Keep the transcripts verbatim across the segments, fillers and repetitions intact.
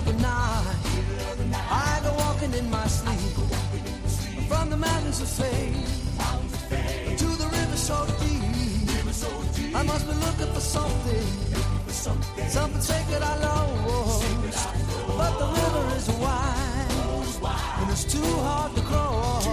of the night, I go walking in my sleep, from the mountains of fame to the river so deep. I must be looking for something, something sacred I lost, but the river is wide and it's too hard to cross.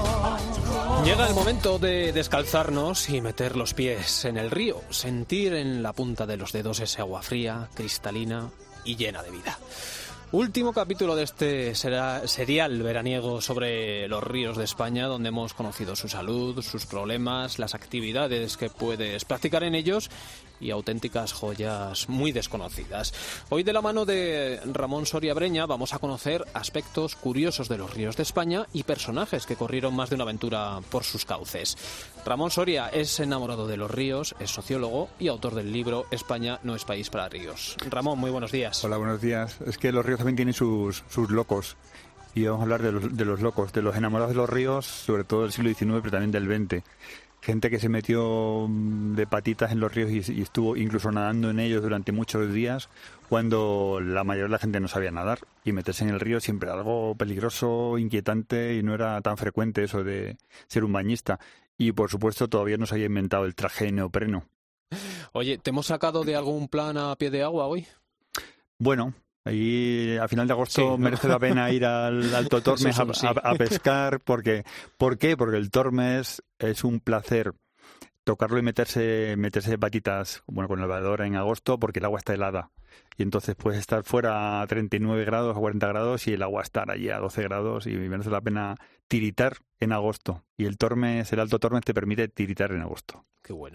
Llega el momento de descalzarnos y meter los pies en el río, sentir en la punta de los dedos ese agua fría, cristalina y llena de vida. Último capítulo de este será serial veraniego sobre los ríos de España, donde hemos conocido su salud, sus problemas, las actividades que puedes practicar en ellos y auténticas joyas muy desconocidas. Hoy, de la mano de Ramón Soria Breña, vamos a conocer aspectos curiosos de los ríos de España y personajes que corrieron más de una aventura por sus cauces. Ramón Soria es enamorado de los ríos, es sociólogo y autor del libro España no es país para ríos. Ramón, muy buenos días. Hola, buenos días. Es que los ríos también tienen sus, sus locos. Y vamos a hablar de los, de los locos, de los enamorados de los ríos, sobre todo del siglo diecinueve, pero también del veinte. Gente que se metió de patitas en los ríos y, y estuvo incluso nadando en ellos durante muchos días, cuando la mayoría de la gente no sabía nadar. Y meterse en el río siempre era algo peligroso, inquietante, y no era tan frecuente eso de ser un bañista. Y por supuesto todavía no se había inventado el traje de neopreno. Oye, ¿te hemos sacado de algún plan a pie de agua hoy? Bueno, ahí a final de agosto sí, ¿no? Merece la pena ir al Alto Tormes a, sí. a, a pescar. Porque, ¿Por qué? Porque el Tormes es un placer tocarlo y meterse meterse de patitas, bueno, con el valedor en agosto, porque el agua está helada. Y entonces puedes estar fuera a treinta y nueve grados, a cuarenta grados, y el agua estar allí a doce grados, y merece la pena tiritar en agosto. Y el Tormes, el Alto Tormes te permite tiritar en agosto. Qué bueno.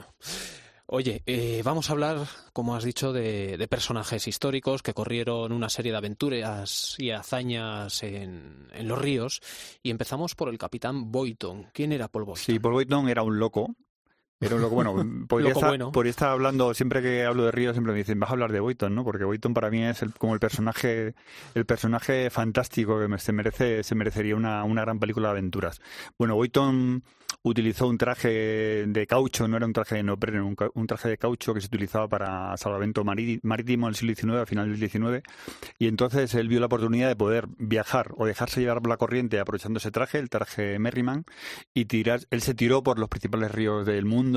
Oye, eh, vamos a hablar, como has dicho, de, de personajes históricos que corrieron una serie de aventuras y hazañas en, en los ríos, y empezamos por el capitán Boyton. ¿Quién era Paul Boyton? Sí, Paul Boyton era un loco. Era un loco, bueno, podría, loco estar, bueno. podría estar hablando, siempre que hablo de ríos siempre me dicen, vas a hablar de Boyton, ¿no? Porque Boyton para mí es el, como el personaje el personaje fantástico que se merece se merecería una, una gran película de aventuras. Bueno, Boyton utilizó un traje de caucho, no era un traje de neopreno, un, un traje de caucho que se utilizaba para salvamento marítimo en el siglo diecinueve, al final del diecinueve, y entonces él vio la oportunidad de poder viajar o dejarse llevar por la corriente aprovechando ese traje, el traje Merriman, y tirar, él se tiró por los principales ríos del mundo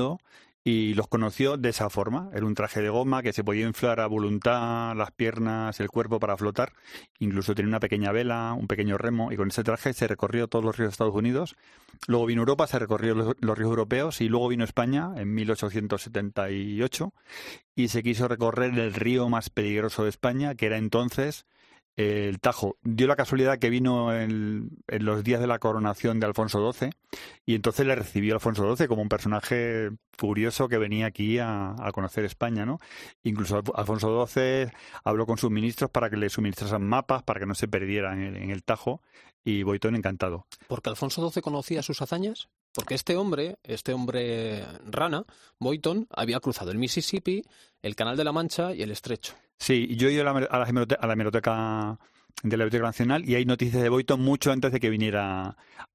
y los conoció de esa forma. Era un traje de goma que se podía inflar a voluntad las piernas, el cuerpo para flotar. Incluso tenía una pequeña vela, un pequeño remo, y con ese traje se recorrió todos los ríos de Estados Unidos. Luego vino Europa, se recorrió los, los ríos europeos, y luego vino España en mil ochocientos setenta y ocho y se quiso recorrer el río más peligroso de España, que era entonces el Tajo. Dio la casualidad que vino en, en los días de la coronación de Alfonso doce, y entonces le recibió Alfonso doce como un personaje furioso que venía aquí a, a conocer España, ¿no? Incluso Alfonso doce habló con sus ministros para que le suministrasen mapas para que no se perdieran en, en el Tajo, y Boyton encantado. ¿Porque Alfonso doce conocía sus hazañas? Porque este hombre, este hombre rana, Boyton, había cruzado el Mississippi, el Canal de la Mancha y el Estrecho. Sí, yo he ido a la, a la, hemeroteca, a la hemeroteca de la Biblioteca Nacional y hay noticias de Boyton mucho antes de que viniera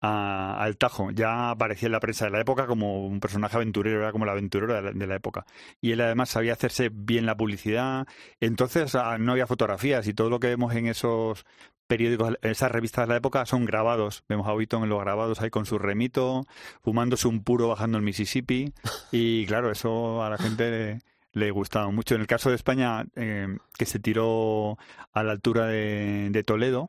a, al Tajo. Ya aparecía en la prensa de la época como un personaje aventurero, era como el aventurero de la, de la época. Y él además sabía hacerse bien la publicidad. Entonces no había fotografías, y todo lo que vemos en esos periódicos, esas revistas de la época, son grabados. Vemos a Boyton en los grabados ahí con su remito, fumándose un puro bajando el Mississippi. Y claro, eso a la gente le, le gustaba mucho. En el caso de España, eh, que se tiró a la altura de, de Toledo,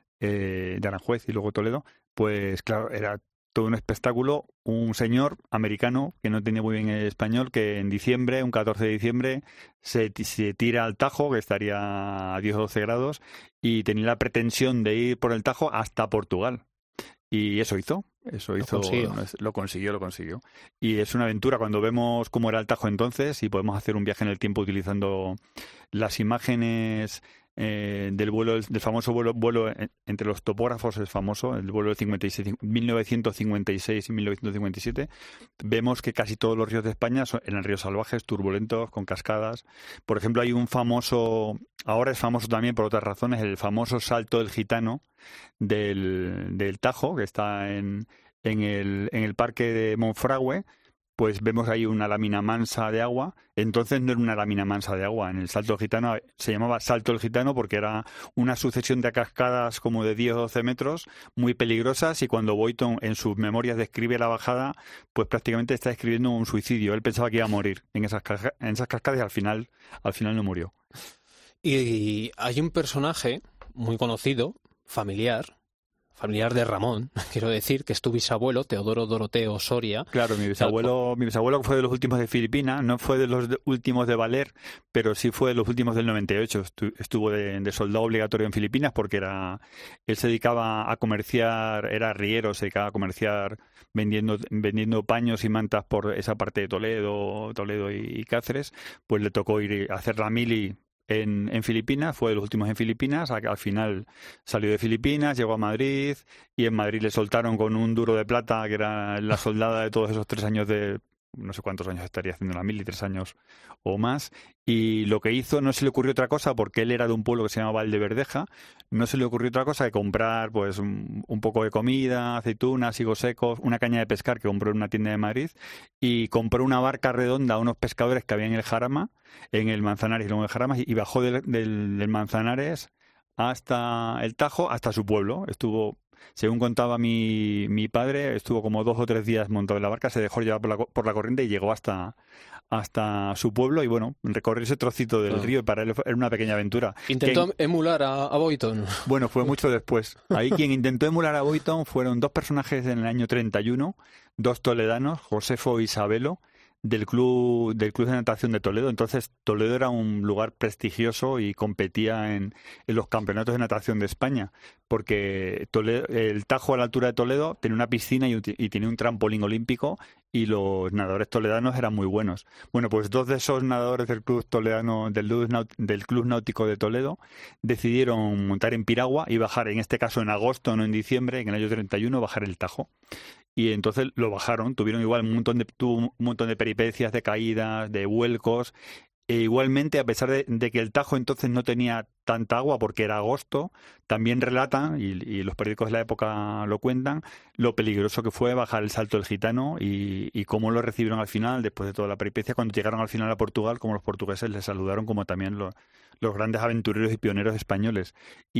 eh, de Aranjuez y luego Toledo, pues claro, era todo un espectáculo. Un señor americano que no tenía muy bien el español, que en diciembre, un catorce de diciembre, se, se tira al Tajo, que estaría a diez o doce grados, y tenía la pretensión de ir por el Tajo hasta Portugal. Y eso hizo, eso hizo, lo consiguió. lo consiguió, lo consiguió. Y es una aventura cuando vemos cómo era el Tajo entonces, y podemos hacer un viaje en el tiempo utilizando las imágenes eh, del vuelo, del famoso vuelo, vuelo entre los topógrafos, es famoso, el vuelo de mil novecientos cincuenta y seis y mil novecientos cincuenta y siete. Vemos que casi todos los ríos de España son, eran ríos salvajes, turbulentos, con cascadas. Por ejemplo, hay un famoso, ahora es famoso también por otras razones, el famoso Salto del Gitano del, del Tajo, que está en, en, el, en el parque de Monfragüe, pues vemos ahí una lámina mansa de agua. Entonces no era una lámina mansa de agua. En el Salto del Gitano se llamaba Salto del Gitano porque era una sucesión de cascadas como de diez o doce metros, muy peligrosas, y cuando Boyton en sus memorias describe la bajada, pues prácticamente está escribiendo un suicidio. Él pensaba que iba a morir en esas, casca- en esas cascadas y al final, al final no murió. Y hay un personaje muy conocido, familiar, familiar de Ramón, quiero decir, que es tu bisabuelo, Teodoro Doroteo Soria. Claro, mi bisabuelo, mi bisabuelo fue de los últimos de Filipinas, no fue de los de- últimos de Valer, pero sí fue de los últimos del noventa y ocho. Estu- Estuvo de, de soldado obligatorio en Filipinas porque era, él se dedicaba a comerciar, era arriero, se dedicaba a comerciar vendiendo, vendiendo paños y mantas por esa parte de Toledo, Toledo y, y Cáceres. Pues le tocó ir a hacer la mili En, en Filipinas, fue de los últimos en Filipinas, al final salió de Filipinas, llegó a Madrid y en Madrid le soltaron con un duro de plata, que era la soldada de todos esos tres años de, no sé cuántos años estaría haciendo la mili, tres años o más, y lo que hizo, no se le ocurrió otra cosa, porque él era de un pueblo que se llama Valdeverdeja, no se le ocurrió otra cosa que comprar pues un, un poco de comida, aceitunas, higos secos, una caña de pescar que compró en una tienda de Madrid, y compró una barca redonda a unos pescadores que había en el Jarama, en el Manzanares y luego en el Jarama, y bajó del, del, del Manzanares hasta el Tajo, hasta su pueblo. Estuvo, según contaba mi, mi padre, estuvo como dos o tres días montado en la barca, se dejó llevar por la, por la corriente y llegó hasta, hasta su pueblo, y bueno, recorrió ese trocito del Ah. río, y para él era una pequeña aventura. Intentó Que- emular a, a Boyton. bueno, fue mucho después. Ahí quien intentó emular a Boyton fueron dos personajes en el año treinta y uno, dos toledanos, Josefo e Isabelo, del club del club de natación de Toledo. Entonces Toledo era un lugar prestigioso y competía en, en los campeonatos de natación de España, porque Toledo, el Tajo a la altura de Toledo tenía una piscina y, un- y tenía un trampolín olímpico, y los nadadores toledanos eran muy buenos. Bueno, pues dos de esos nadadores del club toledano, del club, naut- del club náutico de Toledo, decidieron montar en piragua y bajar, en este caso en agosto, no en diciembre, en el año treinta y uno, bajar el Tajo. Y entonces lo bajaron, tuvieron igual un montón de, tuvo un montón de peripecias, de caídas, de vuelcos. E igualmente, a pesar de, de que el Tajo entonces no tenía tanta agua porque era agosto, también relatan, y, y los periódicos de la época lo cuentan, lo peligroso que fue bajar el Salto del Gitano y, y cómo lo recibieron al final, después de toda la peripecia, cuando llegaron al final a Portugal, como los portugueses les saludaron, como también los, los grandes aventureros y pioneros españoles.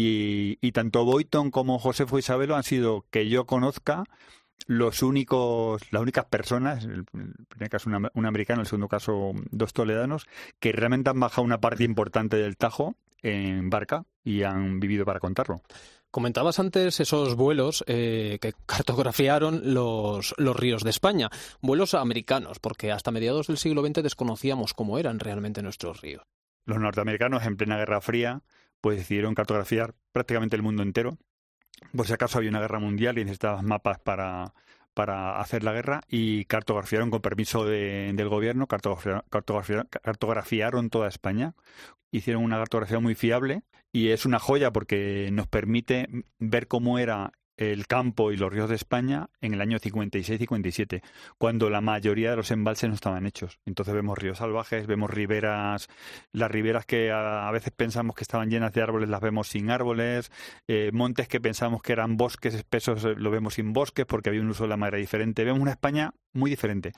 Y, y tanto Boyton como Josefo Isabelo han sido, que yo conozca, los únicos, las únicas personas, el primer caso un, un americano, el segundo caso dos toledanos, que realmente han bajado una parte importante del Tajo en barca y han vivido para contarlo. Comentabas antes esos vuelos eh, que cartografiaron los, los ríos de España, vuelos americanos, porque hasta mediados del siglo veinte desconocíamos cómo eran realmente nuestros ríos. Los norteamericanos, en plena Guerra Fría, pues decidieron cartografiar prácticamente el mundo entero. Por si acaso había una guerra mundial y necesitaban mapas para, para hacer la guerra, y cartografiaron con permiso de, del gobierno, cartografiaron, cartografiaron, cartografiaron toda España. Hicieron una cartografía muy fiable y es una joya porque nos permite ver cómo era el campo y los ríos de España en el año cincuenta y seis cincuenta y siete, cuando la mayoría de los embalses no estaban hechos. Entonces vemos ríos salvajes, vemos riberas, las riberas que a, a veces pensamos que estaban llenas de árboles, las vemos sin árboles, eh, montes que pensamos que eran bosques espesos, eh, lo vemos sin bosques porque había un uso de la madera diferente. Vemos una España muy diferente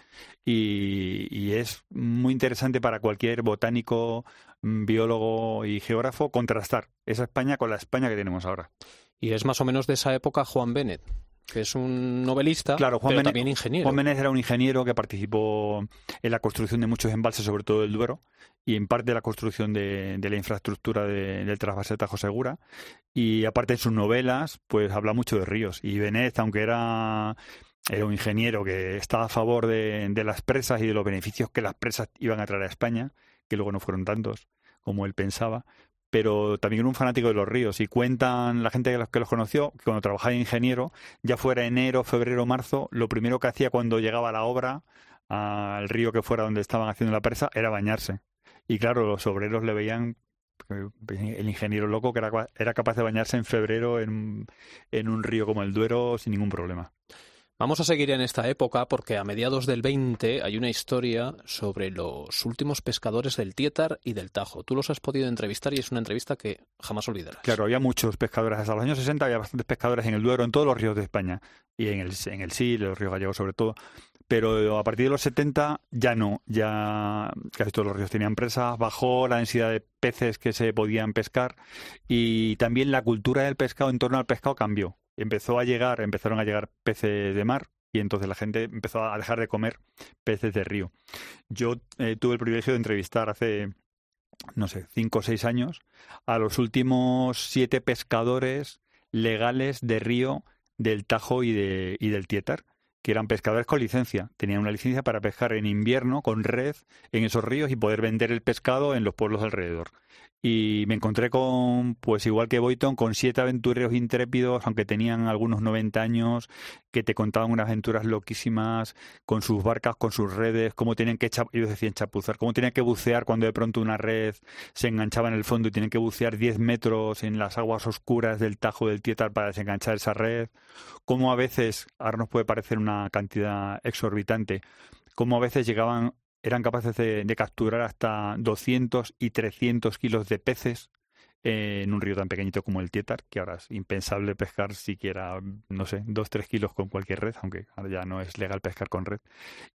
y, y es muy interesante para cualquier botánico, biólogo y geógrafo contrastar esa España con la España que tenemos ahora. Y es más o menos de esa época Juan Benet, que es un novelista, claro, Juan pero Benet, también ingeniero. Juan Benet era un ingeniero que participó en la construcción de muchos embalses, sobre todo del Duero, y en parte de la construcción de, de la infraestructura de, del trasvase de Tajo Segura. Y aparte en sus novelas, pues habla mucho de ríos. Y Benet, aunque era... Era un ingeniero que estaba a favor de, de las presas y de los beneficios que las presas iban a traer a España, que luego no fueron tantos como él pensaba, pero también era un fanático de los ríos. Y cuentan la gente que los, que los conoció que cuando trabajaba de ingeniero, ya fuera enero, febrero, marzo, lo primero que hacía cuando llegaba a la obra, al río que fuera donde estaban haciendo la presa, era bañarse. Y claro, los obreros le veían, el ingeniero loco, que era, era capaz de bañarse en febrero en, en un río como el Duero sin ningún problema. Vamos a seguir en esta época porque a mediados del veinte hay una historia sobre los últimos pescadores del Tietar y del Tajo. Tú los has podido entrevistar y es una entrevista que jamás olvidarás. Claro, había muchos pescadores. Hasta los años sesenta había bastantes pescadores en el Duero, en todos los ríos de España, y en el, en el Sil, en los ríos gallegos sobre todo. pero a partir de los setenta ya no, ya casi todos los ríos tenían presas, bajó la densidad de peces que se podían pescar y también la cultura del pescado en torno al pescado cambió. Empezó a llegar, empezaron a llegar peces de mar y entonces la gente empezó a dejar de comer peces de río. Yo eh, tuve el privilegio de entrevistar hace, no sé, cinco o seis años a los últimos siete pescadores legales de río del Tajo y, de, y del Tietar, que eran pescadores con licencia. Tenían una licencia para pescar en invierno con red en esos ríos y poder vender el pescado en los pueblos alrededor. Y me encontré con, pues igual que Boyton, con siete aventureros intrépidos, aunque tenían algunos noventa años, que te contaban unas aventuras loquísimas con sus barcas, con sus redes, cómo tenían que, ellos decían chapuzar, cómo tenían que bucear cuando de pronto una red se enganchaba en el fondo y tienen que bucear diez metros en las aguas oscuras del Tajo del Tietar para desenganchar esa red, cómo a veces, ahora nos puede parecer una cantidad exorbitante, cómo a veces llegaban eran capaces de, de capturar hasta doscientos y trescientos kilos de peces eh, en un río tan pequeñito como el Tietar, que ahora es impensable pescar siquiera, no sé, dos tres kilos con cualquier red, aunque ahora ya no es legal pescar con red.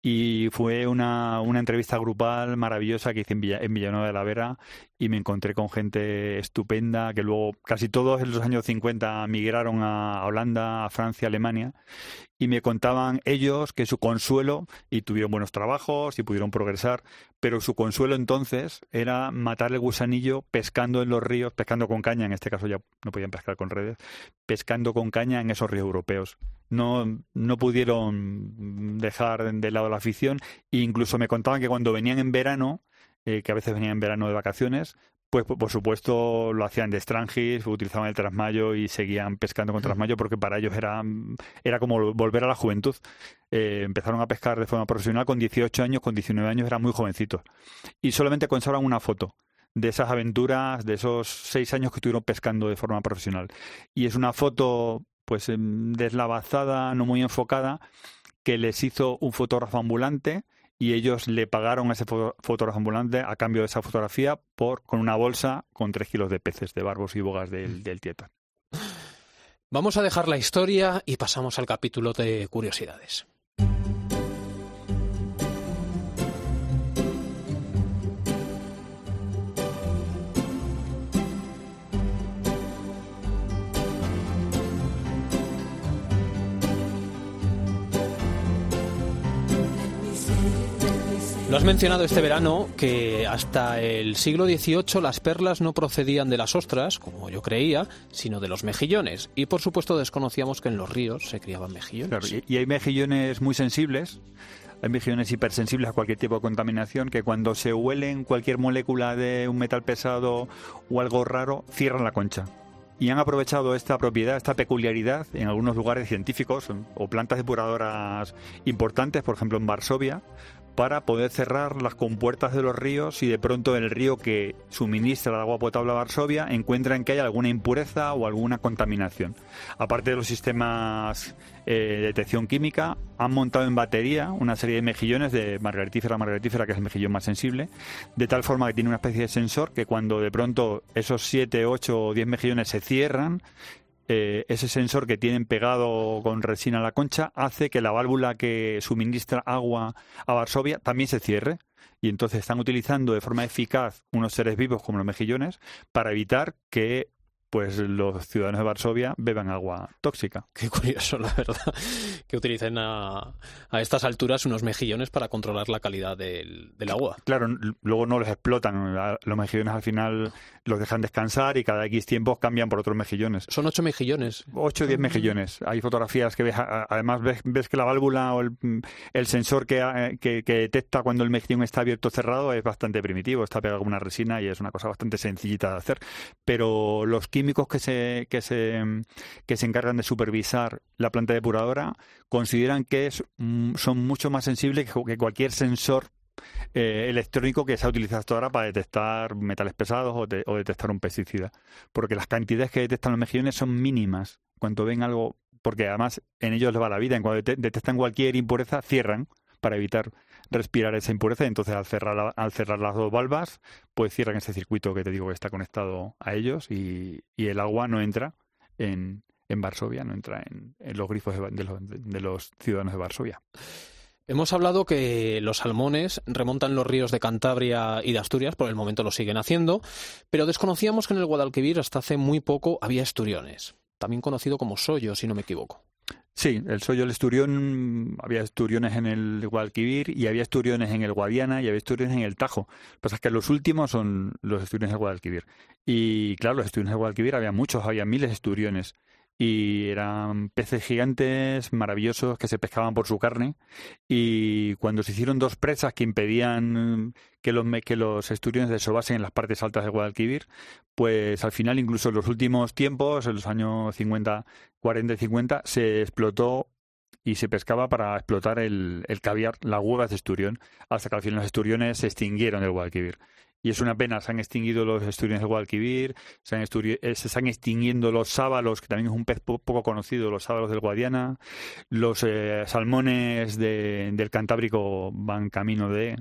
Y fue una, una entrevista grupal maravillosa que hice en, Villa, en Villanueva de la Vera y me encontré con gente estupenda, que luego casi todos en los años cincuenta migraron a Holanda, a Francia, a Alemania, y me contaban ellos que su consuelo, y tuvieron buenos trabajos y pudieron progresar, pero su consuelo entonces era matar el gusanillo pescando en los ríos, pescando con caña, en este caso ya no podían pescar con redes, pescando con caña en esos ríos europeos. No, no pudieron dejar de lado la afición e incluso me contaban que cuando venían en verano, eh, que a veces venían en verano de vacaciones, pues por supuesto lo hacían de Strangis, utilizaban el trasmayo y seguían pescando con trasmayo porque para ellos era, era como volver a la juventud. Eh, empezaron a pescar de forma profesional con dieciocho años, con diecinueve años, eran muy jovencitos. Y solamente conservan una foto de esas aventuras, de esos seis años que estuvieron pescando de forma profesional. Y es una foto pues deslavazada, no muy enfocada, que les hizo un fotógrafo ambulante y ellos le pagaron a ese fotógrafo ambulante a cambio de esa fotografía por con una bolsa con tres kilos de peces, de barbos y bogas del, del Tietar. Vamos a dejar la historia y pasamos al capítulo de curiosidades. Lo has mencionado este verano, que hasta el siglo dieciocho las perlas no procedían de las ostras, como yo creía, sino de los mejillones. Y por supuesto desconocíamos que en los ríos se criaban mejillones. Claro, y, y hay mejillones muy sensibles, hay mejillones hipersensibles a cualquier tipo de contaminación, que cuando se huelen cualquier molécula de un metal pesado o algo raro, cierran la concha. Y han aprovechado esta propiedad, esta peculiaridad, en algunos lugares científicos o plantas depuradoras importantes, por ejemplo en Varsovia, para poder cerrar las compuertas de los ríos si de pronto el río que suministra el agua potable a Varsovia encuentran que hay alguna impureza o alguna contaminación. Aparte de los sistemas eh, de detección química, han montado en batería una serie de mejillones de margaritífera a margaritífera, que es el mejillón más sensible, de tal forma que tiene una especie de sensor que cuando de pronto esos siete, ocho o diez mejillones se cierran, Eh, ese sensor que tienen pegado con resina a la concha hace que la válvula que suministra agua a Varsovia también se cierre y entonces están utilizando de forma eficaz unos seres vivos como los mejillones para evitar que pues los ciudadanos de Varsovia beban agua tóxica. Qué curioso, la verdad, que utilicen a, a estas alturas unos mejillones para controlar la calidad del, del agua. Claro, luego no los explotan. Los mejillones al final los dejan descansar y cada X tiempo cambian por otros mejillones. Son ocho mejillones. Ocho o diez mejillones. Hay fotografías que ves, además ves, ves que la válvula o el, el sensor que, que, que detecta cuando el mejillón está abierto o cerrado es bastante primitivo. Está pegado con una resina y es una cosa bastante sencillita de hacer. Pero los químicos que se, que se, que se encargan de supervisar la planta depuradora consideran que es, son mucho más sensibles que cualquier sensor eh, electrónico que se ha utilizado hasta ahora para detectar metales pesados o, de, o detectar un pesticida. Porque las cantidades que detectan los mejillones son mínimas. Cuando ven algo, porque además en ellos les va la vida, en cuando detectan cualquier impureza, cierran para evitar respirar esa impureza, y entonces al cerrar, la, al cerrar las dos valvas, pues cierran ese circuito que te digo que está conectado a ellos y, y el agua no entra en, en Varsovia, no entra en, en los grifos de, de, los, de los ciudadanos de Varsovia. Hemos hablado que los salmones remontan los ríos de Cantabria y de Asturias, por el momento lo siguen haciendo, pero desconocíamos que en el Guadalquivir hasta hace muy poco había esturiones, también conocido como sollo, si no me equivoco. Sí, el sollo, el esturión, había esturiones en el Guadalquivir y había esturiones en el Guadiana y había esturiones en el Tajo. Lo que pasa es que los últimos son los esturiones del Guadalquivir. Y claro, los esturiones del Guadalquivir había muchos, había miles de esturiones. Y eran peces gigantes, maravillosos, que se pescaban por su carne. Y cuando se hicieron dos presas que impedían que los, que los esturiones desovasen en las partes altas del Guadalquivir, pues al final, incluso en los últimos tiempos, en los años cincuenta, cuarenta y cincuenta, se explotó y se pescaba para explotar el, el caviar, las huevas de esturión, hasta que al final los esturiones se extinguieron del Guadalquivir. Y es una pena, se han extinguido los esturiones del Guadalquivir, se, han esturi- se están extinguiendo los sábalos, que también es un pez po- poco conocido, los sábalos del Guadiana, los eh, salmones de, del Cantábrico van camino de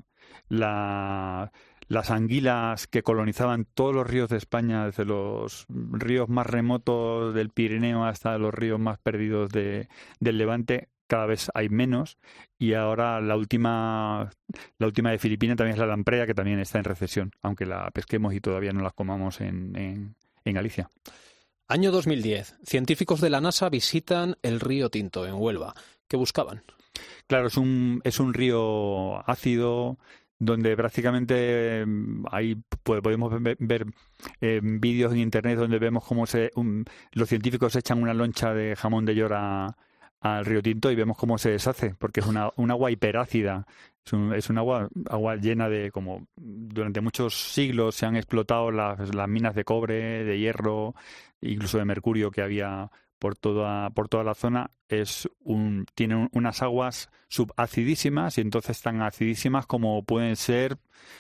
la, las anguilas que colonizaban todos los ríos de España, desde los ríos más remotos del Pirineo hasta los ríos más perdidos de, del Levante. Cada vez hay menos, y ahora la última la última de Filipinas también es la lamprea, que también está en recesión, aunque la pesquemos y todavía no la comamos en, en, en Galicia. Año dos mil diez. Científicos de la NASA visitan el río Tinto, en Huelva. ¿Qué buscaban? Claro, es un, es un río ácido donde prácticamente hay, podemos ver, ver eh, vídeos en internet donde vemos cómo se, un, los científicos echan una loncha de jamón de york a al río Tinto y vemos cómo se deshace, porque es una, un agua hiperácida, es un, es un agua, agua llena de, como durante muchos siglos se han explotado las, las minas de cobre, de hierro, incluso de mercurio que había por toda, por toda la zona. Es un, tiene un, unas aguas subacidísimas, y entonces tan acidísimas como pueden ser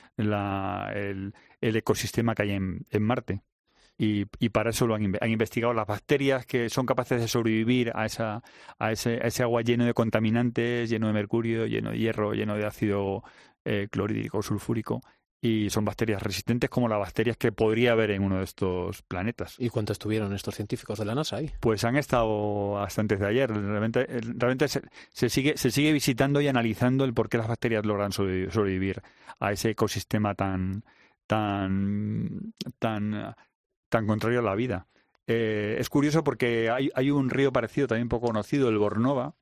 la, el, el ecosistema que hay en, en Marte. Y, y para eso lo han, han investigado las bacterias que son capaces de sobrevivir a esa a ese, a ese agua lleno de contaminantes, lleno de mercurio, lleno de hierro, lleno de ácido eh, clorhídrico, sulfúrico, y son bacterias resistentes como las bacterias que podría haber en uno de estos planetas. ¿Y cuánto estuvieron estos científicos de la NASA ahí? Pues han estado hasta antes de ayer. Realmente, realmente se, se sigue se sigue visitando y analizando el por qué las bacterias logran sobrevivir a ese ecosistema tan tan tan tan contrario a la vida. Eh, es curioso porque hay, hay un río parecido, también poco conocido, el Bornova,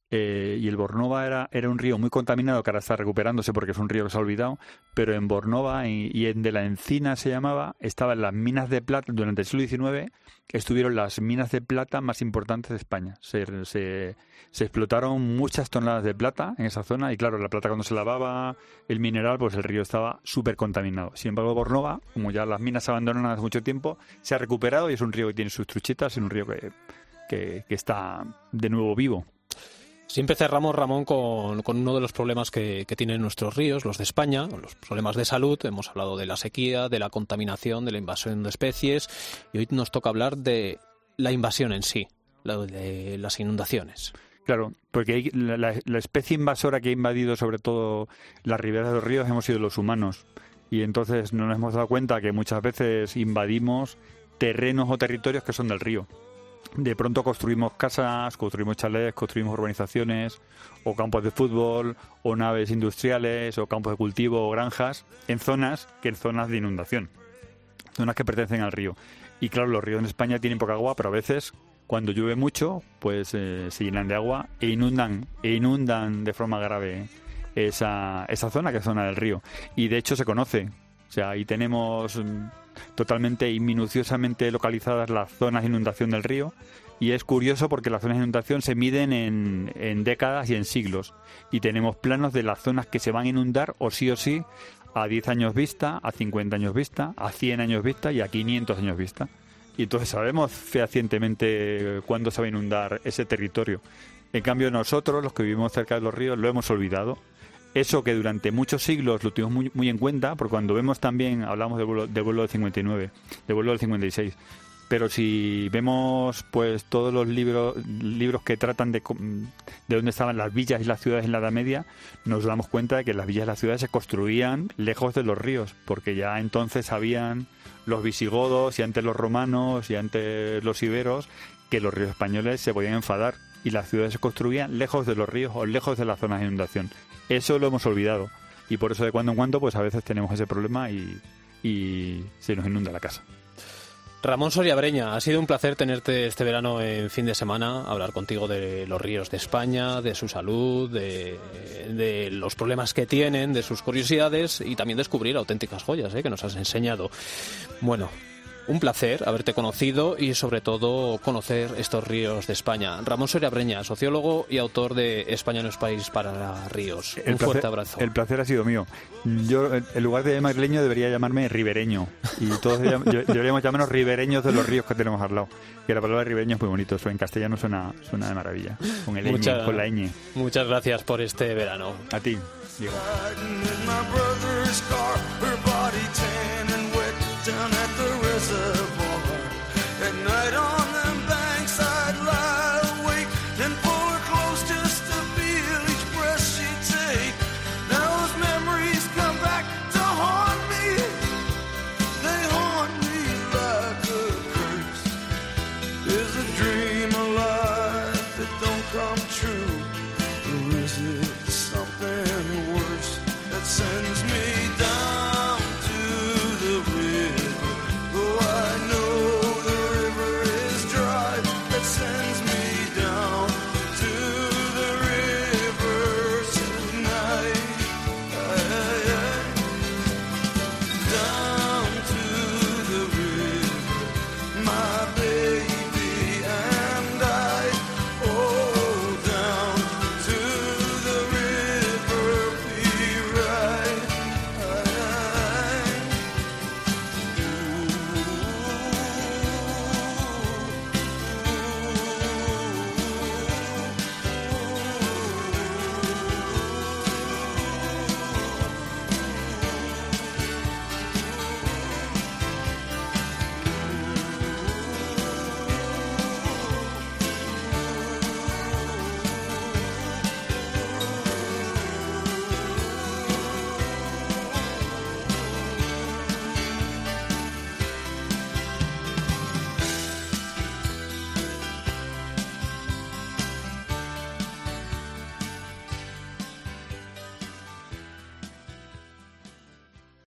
eh, y el Bornova era, era un río muy contaminado que ahora está recuperándose porque es un río que se ha olvidado, pero en Bornova y, y en de la Encina se llamaba, estaban las minas de plata. Durante el siglo diecinueve estuvieron las minas de plata más importantes de España. Se, se, se explotaron muchas toneladas de plata en esa zona, y claro, la plata cuando se lavaba el mineral, pues el río estaba súper contaminado. Sin embargo, Bornova, como ya las minas se abandonaron hace mucho tiempo, se ha recuperado y es un río que tiene sus truchitas, es un río que, que, que está de nuevo vivo. Siempre cerramos, Ramón, con, con uno de los problemas que, que tienen nuestros ríos, los de España, los problemas de salud. Hemos hablado de la sequía, de la contaminación, de la invasión de especies, y hoy nos toca hablar de la invasión en sí, la de las inundaciones. Claro, porque hay, la, la, la especie invasora que ha invadido sobre todo las riberas de los ríos hemos sido los humanos, y entonces no nos hemos dado cuenta que muchas veces invadimos terrenos o territorios que son del río. De pronto construimos casas, construimos chalés, construimos urbanizaciones, o campos de fútbol, o naves industriales, o campos de cultivo, o granjas, en zonas que en zonas de inundación, zonas que pertenecen al río. Y claro, los ríos en España tienen poca agua, pero a veces, cuando llueve mucho, pues eh, se llenan de agua e inundan, e inundan de forma grave esa, esa zona, que es zona del río. Y de hecho se conoce. O sea, ahí tenemos totalmente y minuciosamente localizadas las zonas de inundación del río, y es curioso porque las zonas de inundación se miden en, en décadas y en siglos, y tenemos planos de las zonas que se van a inundar o sí o sí a diez años vista, a cincuenta años vista, a cien años vista y a quinientos años vista. Y entonces sabemos fehacientemente cuándo se va a inundar ese territorio. En cambio, nosotros, los que vivimos cerca de los ríos, lo hemos olvidado. Eso que durante muchos siglos lo tuvimos muy, muy en cuenta, porque cuando vemos también, hablamos del vuelo, del vuelo del cincuenta y nueve, del vuelo del cincuenta y seis, pero si vemos pues todos los libros libros que tratan de, de dónde estaban las villas y las ciudades en la Edad Media, nos damos cuenta de que las villas y las ciudades se construían lejos de los ríos, porque ya entonces sabían los visigodos y antes los romanos y antes los iberos que los ríos españoles se podían enfadar y las ciudades se construían lejos de los ríos o lejos de las zonas de inundación. Eso lo hemos olvidado y por eso de cuando en cuando pues a veces tenemos ese problema y, y se nos inunda la casa. Ramón Soria Breña, ha sido un placer tenerte este verano en Fin de Semana, hablar contigo de los ríos de España, de su salud, de, de los problemas que tienen, de sus curiosidades y también descubrir auténticas joyas, ¿eh? Que nos has enseñado. Bueno, un placer haberte conocido y sobre todo conocer estos ríos de España. Ramón Soria Breña, sociólogo y autor de España no es país para ríos. Un el placer, fuerte abrazo. El placer ha sido mío. Yo, en lugar de llamarme leño, debería llamarme ribereño. Y todos deberíamos llamarnos ribereños de los ríos que tenemos al lado. Que la palabra ribereño es muy bonito. Eso en castellano suena, suena de maravilla. Con el Mucha, ñ, con la ñ. Muchas gracias por este verano. A ti, Diego.